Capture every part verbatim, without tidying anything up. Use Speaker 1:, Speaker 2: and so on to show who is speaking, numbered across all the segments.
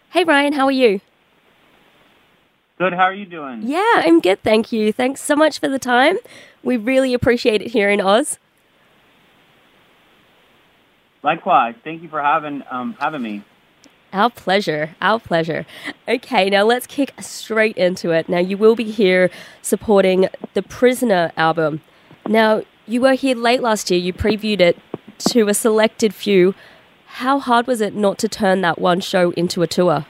Speaker 1: Hey Ryan, how are you?
Speaker 2: Good. How are you doing?
Speaker 1: Yeah, I'm good, thank you. Thanks so much for the time. We really appreciate it here in Oz.
Speaker 2: Likewise. Thank you for having um having me.
Speaker 1: Our pleasure, our pleasure. Okay, now let's kick straight into it. Now, you will be here supporting the Prisoner album. Now, you were here late last year, you previewed it to a selected few. How hard was it not to turn that one show into a tour?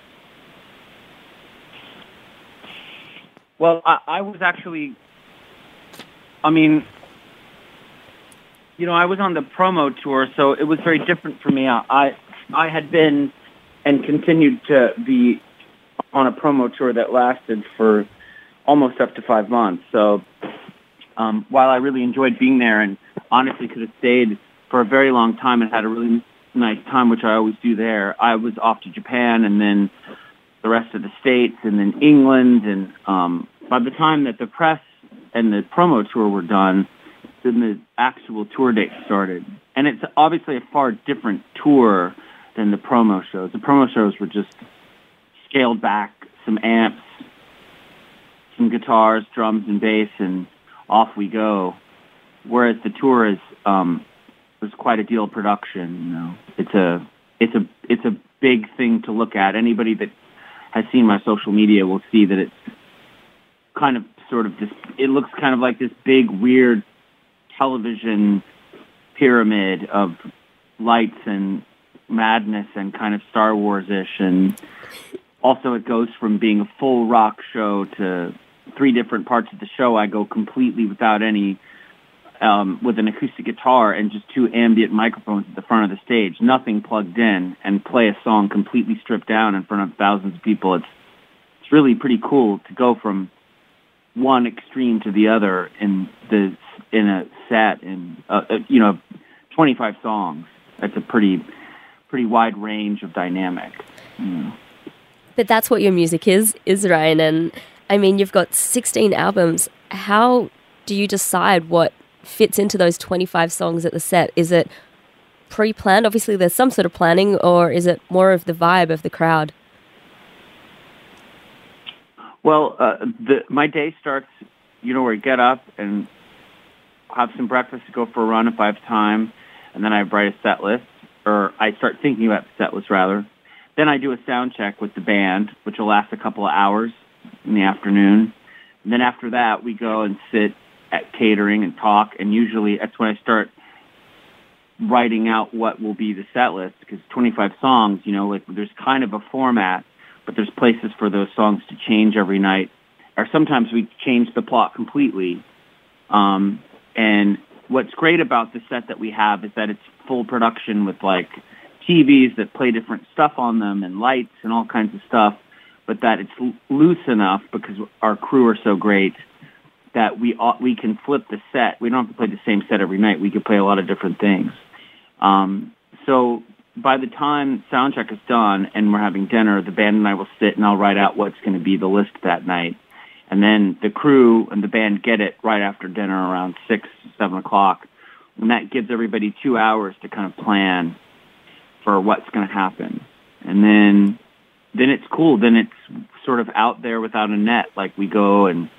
Speaker 2: Well, I, I was actually, I mean, you know, I was on the promo tour, so it was very different for me. I I had been and continued to be on a promo tour that lasted for almost up to five months. So um, while I really enjoyed being there and honestly could have stayed for a very long time and had a really nice time, which I always do there, I was off to Japan and then the rest of the States and then England. And um, by the time that the press and the promo tour were done, then the actual tour date started. And it's obviously a far different tour than the promo shows. The promo shows were just scaled back, some amps, some guitars, drums, and bass, and off we go. Whereas the tour is um, was quite a deal of production. You know, it's a it's a it's a big thing to look at. Anybody that has seen my social media will see that it's kind of sort of this. It looks kind of like this big weird television pyramid of lights and madness and kind of Star Wars-ish, and also it goes from being a full rock show to three different parts of the show. I go completely without any, um, with an acoustic guitar and just two ambient microphones at the front of the stage, nothing plugged in, and play a song completely stripped down in front of thousands of people. It's it's really pretty cool to go from one extreme to the other in the in a set in uh, uh, you know twenty-five songs. That's a pretty pretty wide range of dynamic. You know.
Speaker 1: But that's what your music is, is Ryan. And I mean, you've got sixteen albums. How do you decide what fits into those twenty-five songs at the set? Is it pre-planned? Obviously, there's some sort of planning, or is it more of the vibe of the crowd?
Speaker 2: Well, uh, the, my day starts, you know, where I get up and have some breakfast to go for a run if I have time, and then I write a set list, or I start thinking about the set list, rather. Then I do a sound check with the band, which will last a couple of hours in the afternoon. And then after that, we go and sit at catering and talk, and usually that's when I start writing out what will be the set list, because twenty-five songs, you know, like there's kind of a format, but there's places for those songs to change every night. Or sometimes we change the plot completely. Um, and what's great about the set that we have is that it's full production with like T Vs that play different stuff on them and lights and all kinds of stuff, but that it's l- loose enough because our crew are so great that we uh, we can flip the set. We don't have to play the same set every night. We can play a lot of different things. Um, so by the time soundcheck is done and we're having dinner, the band and I will sit and I'll write out what's going to be the list that night. And then the crew and the band get it right after dinner around six, seven o'clock. And that gives everybody two hours to kind of plan for what's going to happen. And then then it's cool. Then it's sort of out there without a net. Like we go and,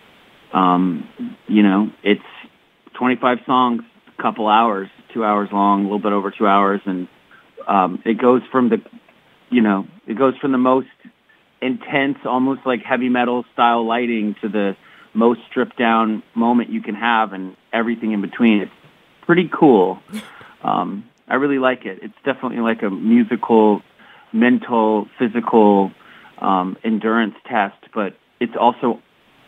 Speaker 2: um, you know, it's twenty-five songs, a couple hours, two hours long, a little bit over two hours. And um, it goes from the, you know, it goes from the most intense, almost like heavy metal style lighting to the most stripped down moment you can have and everything in between. It's pretty cool. Um, I really like it. It's definitely like a musical, mental, physical um, endurance test, but it's also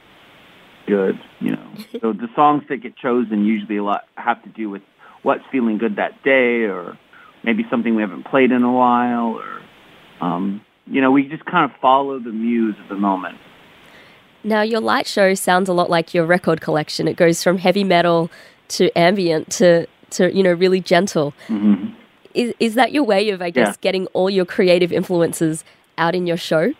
Speaker 2: good, you know. So the songs that get chosen usually a lot have to do with what's feeling good that day, or maybe something we haven't played in a while, or um, you know, we just kind of follow the muse of the moment.
Speaker 1: Now, your light show sounds a lot like your record collection. It goes from heavy metal to ambient to, to you know, really gentle.
Speaker 2: Mm-hmm.
Speaker 1: Is is that your way of, I guess,
Speaker 2: Yeah.
Speaker 1: getting all your creative influences out in your show?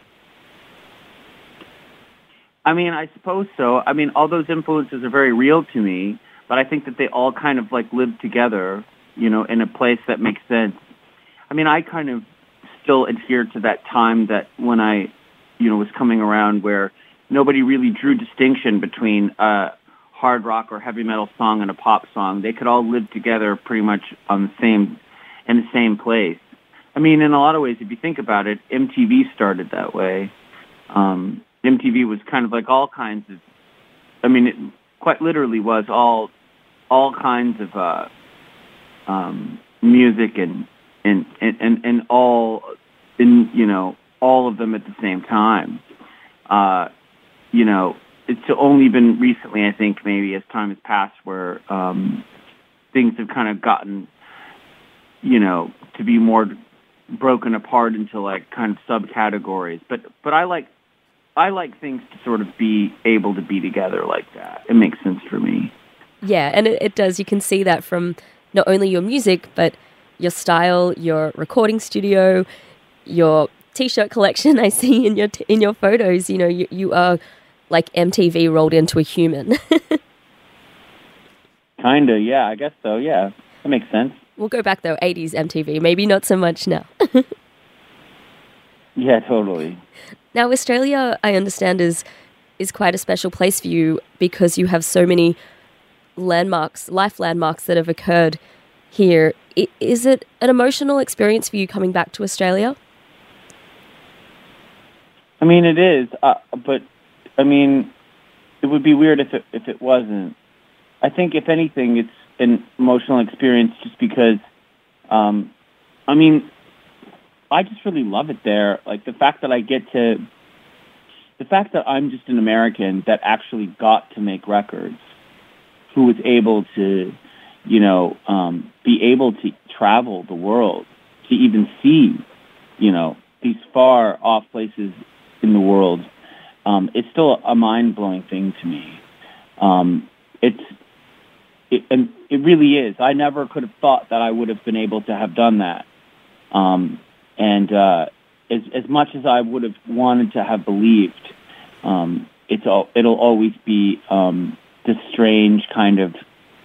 Speaker 2: I mean, I suppose so. I mean, all those influences are very real to me, but I think that they all kind of like live together, you know, in a place that makes sense. I mean, I kind of still adhere to that time that when I, you know, was coming around where nobody really drew distinction between a hard rock or heavy metal song and a pop song. They could all live together pretty much on the same, in the same place. I mean, in a lot of ways, if you think about it, M T V started that way. Um, M T V was kind of like all kinds of, I mean, it quite literally was all, all kinds of uh, um, music and, and, and, and all, in, you know, all of them at the same time. Uh, you know, it's only been recently, I think, maybe as time has passed, where um, things have kind of gotten, you know, to be more broken apart into like kind of subcategories. But but I like I like things to sort of be able to be together like that. It makes sense for me.
Speaker 1: Yeah, and it, it does. You can see that from not only your music, but your style, your recording studio, your T-shirt collection. I see in your t- in your photos. You know, you you are like M T V rolled into a human.
Speaker 2: Kinda, yeah. I guess so. Yeah, that makes sense.
Speaker 1: We'll go back though, eighties M T V. Maybe not so much now.
Speaker 2: Yeah, totally.
Speaker 1: Now, Australia, I understand, is is quite a special place for you because you have so many landmarks, life landmarks that have occurred here. I, is it an emotional experience for you coming back to Australia?
Speaker 2: I mean, it is, uh, but I mean, it would be weird if it if it wasn't. I think, if anything, it's an emotional experience just because, um, I mean, I just really love it there. Like the fact that I get to, the fact that I'm just an American that actually got to make records, who was able to, you know, um, be able to travel the world, to even see, you know, these far off places in the world. Um, it's still a mind-blowing thing to me. Um, it's, it, and it really is. I never could have thought that I would have been able to have done that. Um, and uh, as, as much as I would have wanted to have believed, um, it's all, it'll always be um, this strange kind of,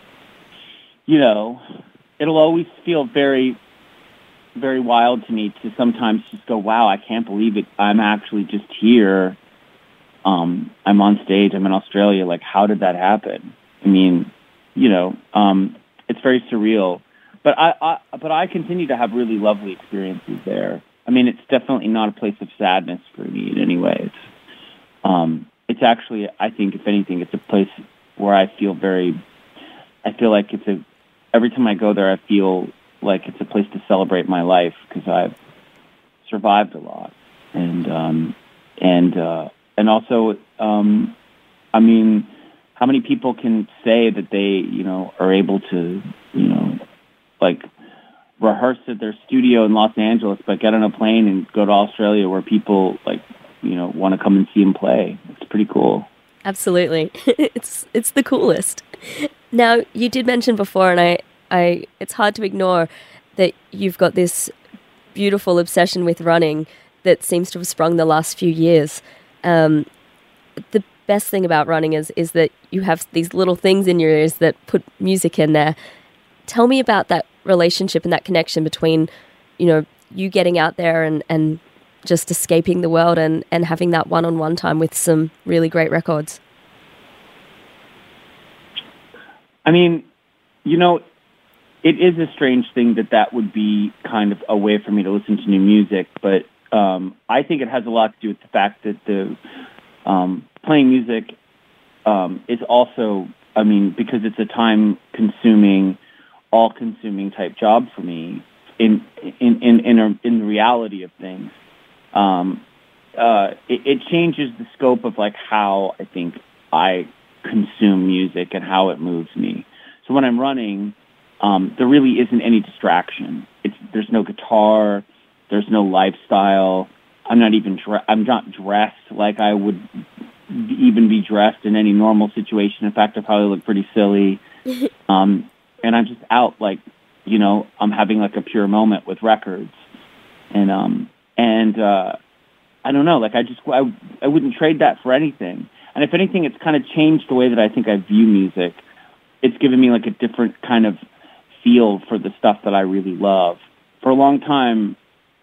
Speaker 2: you know, it'll always feel very, very wild to me to sometimes just go, wow, I can't believe it. I'm actually just here. Um, I'm on stage. I'm in Australia. Like, how did that happen? I mean, you know, um, it's very surreal. But I, I, but I continue to have really lovely experiences there. I mean, it's definitely not a place of sadness for me in any way. It's, um, it's actually, I think, if anything, it's a place where I feel very. I feel like it's a. Every time I go there, I feel like it's a place to celebrate my life because I've survived a lot, and um, and. Uh, And also, um, I mean, how many people can say that they, you know, are able to, you know, like rehearse at their studio in Los Angeles, but get on a plane and go to Australia where people, like, you know, want to come and see them play? It's pretty cool.
Speaker 1: Absolutely. it's it's the coolest. Now, you did mention before, and I, I, it's hard to ignore that you've got this beautiful obsession with running that seems to have sprung the last few years. Um, the best thing about running is is that you have these little things in your ears that put music in there. Tell me about that relationship and that connection between, you know, you getting out there and, and just escaping the world and, and having that one-on-one time with some really great records.
Speaker 2: I mean, you know, it is a strange thing that that would be kind of a way for me to listen to new music, but Um, I think it has a lot to do with the fact that the um, playing music um, is also, I mean, because it's a time-consuming, all-consuming type job for me in in in in, a, in the reality of things. Um, uh, it, it changes the scope of like how I think I consume music and how it moves me. So when I'm running, um, there really isn't any distraction. It's there's no guitar. There's no lifestyle. I'm not even. Dre- I'm not dressed like I would even be dressed in any normal situation. In fact, I probably look pretty silly. Um, and I'm just out, like, you know, I'm having like a pure moment with records, and um, and uh, I don't know, like I just I, I wouldn't trade that for anything. And if anything, it's kind of changed the way that I think I view music. It's given me like a different kind of feel for the stuff that I really love. For a long time,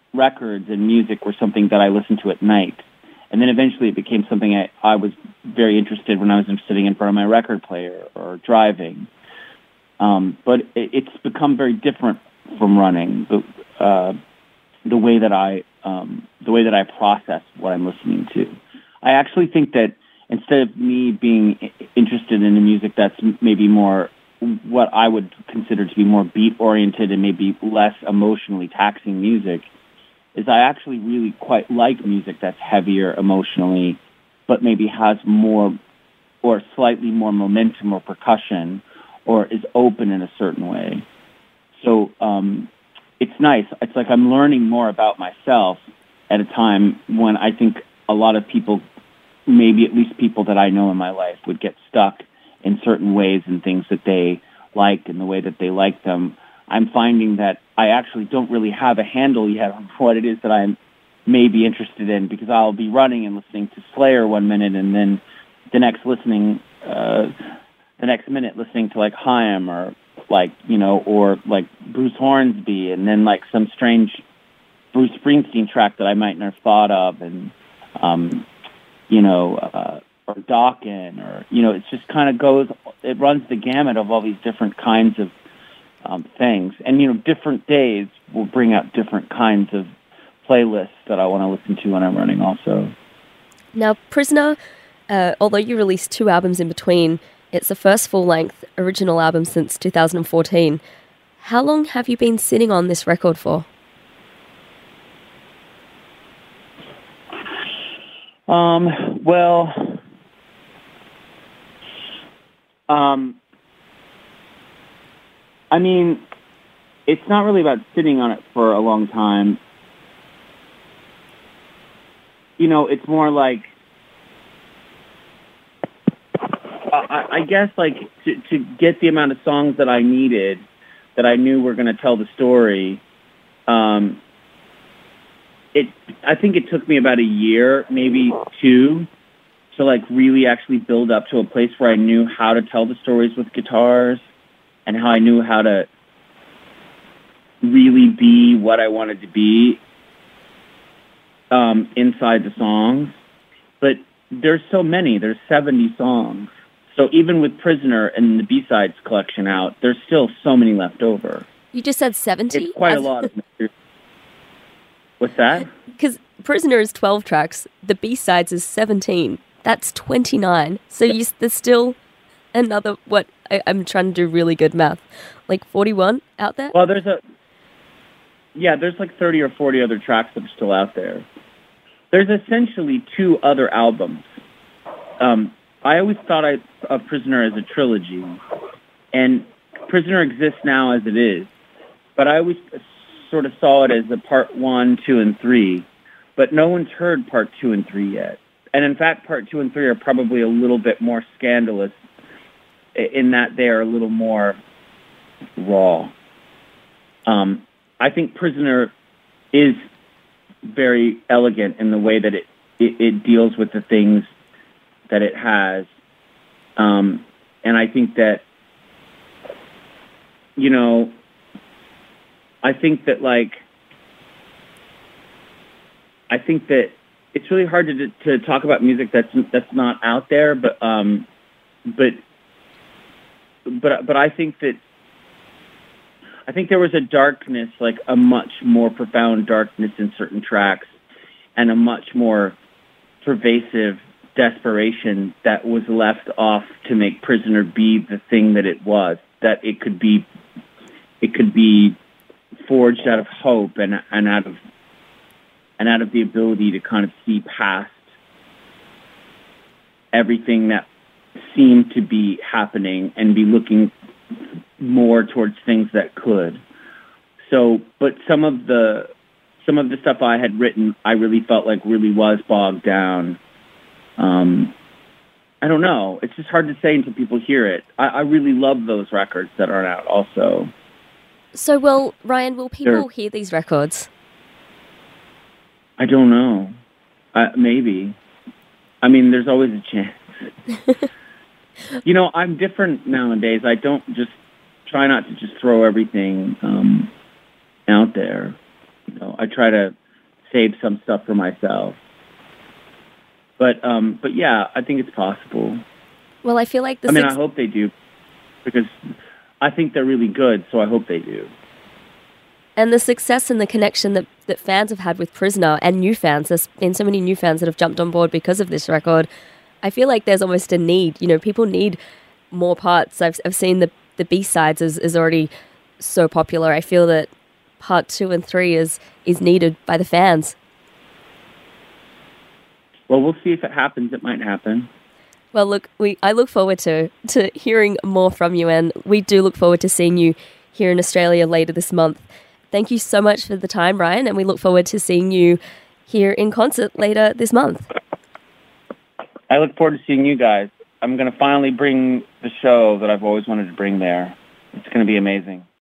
Speaker 2: records and music were something that I listened to at night. And then eventually it became something I, I was very interested when I was sitting in front of my record player or driving. Um, but it, it's become very different from running. The, uh, the way that I um, the way that I process what I'm listening to. I actually think that instead of me being interested in the music that's maybe more what I would consider to be more beat-oriented and maybe less emotionally taxing music, is I actually really quite like music that's heavier emotionally, but maybe has more or slightly more momentum or percussion or is open in a certain way. So um, it's nice. It's like I'm learning more about myself at a time when I think a lot of people, maybe at least people that I know in my life, would get stuck in certain ways and things that they like and the way that they like them. I'm finding that I actually don't really have a handle yet on what it is that I may be interested in, because I'll be running and listening to Slayer one minute and then the next listening, uh, the next minute listening to like Haim or like, you know, or like Bruce Hornsby, and then like some strange Bruce Springsteen track that I might not have thought of, and, um, you know, uh, or Dawkins, or, you know, it just kind of goes, it runs the gamut of all these different kinds of um, things. And, you know, different days will bring out different kinds of playlists that I want to listen to when I'm running also.
Speaker 1: Now, Prisoner, uh, although you released two albums in between, it's the first full-length original album since two thousand fourteen. How long have you been sitting on this record for?
Speaker 2: Um, well, um, I mean, it's not really about sitting on it for a long time. You know, it's more like, uh, I, I guess, like, to, to get the amount of songs that I needed, that I knew were going to tell the story, um, It, I think it took me about a year, maybe two, to like really actually build up to a place where I knew how to tell the stories with guitars and how I knew how to really be what I wanted to be um, inside the songs. But there's so many. There's seventy songs. So even with Prisoner and the B-Sides collection out, there's still so many left over.
Speaker 1: You just said seventy?
Speaker 2: It's quite As- a lot of material. What's that?
Speaker 1: Because Prisoner is twelve tracks, the B-Sides is seventeen. That's twenty-nine. So you, there's still another, what, I, I'm trying to do really good math, like forty-one out there?
Speaker 2: Well, there's a, yeah, there's like thirty or forty other tracks that are still out there. There's essentially two other albums. Um, I always thought I, of Prisoner as a trilogy, and Prisoner exists now as it is, but I always sort of saw it as a part one, two, and three, but no one's heard part two and three yet. And in fact, part two and three are probably a little bit more scandalous in that they are a little more raw. Um, I think Prisoner is very elegant in the way that it, it, it deals with the things that it has. Um, and I think that, you know, I think that, like, I think that it's really hard to to talk about music that's that's not out there, but um, but but but I think that I think there was a darkness, like a much more profound darkness in certain tracks, and a much more pervasive desperation that was left off to make Prisoner be the thing that it was. That it could be, it could be. forged out of hope and and out of and out of the ability to kind of see past everything that seemed to be happening and be looking more towards things that could. So, but some of the some of the stuff I had written, I really felt like really was bogged down. Um, I don't know. It's just hard to say until people hear it. I, I really love those records that aren't out also.
Speaker 1: So, well, Ryan, will people
Speaker 2: Sure.
Speaker 1: hear these records?
Speaker 2: I don't know. Uh, maybe. I mean, there's always a chance. You know, I'm different nowadays. I don't just try not to just throw everything um, out there. You know, I try to save some stuff for myself. But um, but yeah, I think it's possible.
Speaker 1: Well, I feel like the
Speaker 2: I mean,
Speaker 1: six-
Speaker 2: I hope they do, because I think they're really good, so I hope they do.
Speaker 1: And the success and the connection that, that fans have had with Prisoner, and new fans, there's been so many new fans that have jumped on board because of this record. I feel like there's almost a need. You know, people need more parts. I've I've seen the, the B-sides is, is already so popular. I feel that part two and three is, is needed by the fans.
Speaker 2: Well, we'll see if it happens. It might happen.
Speaker 1: Well, look, we I look forward to, to hearing more from you, and we do look forward to seeing you here in Australia later this month. Thank you so much for the time, Ryan, and we look forward to seeing you here in concert later this month.
Speaker 2: I look forward to seeing you guys. I'm going to finally bring the show that I've always wanted to bring there. It's going to be amazing.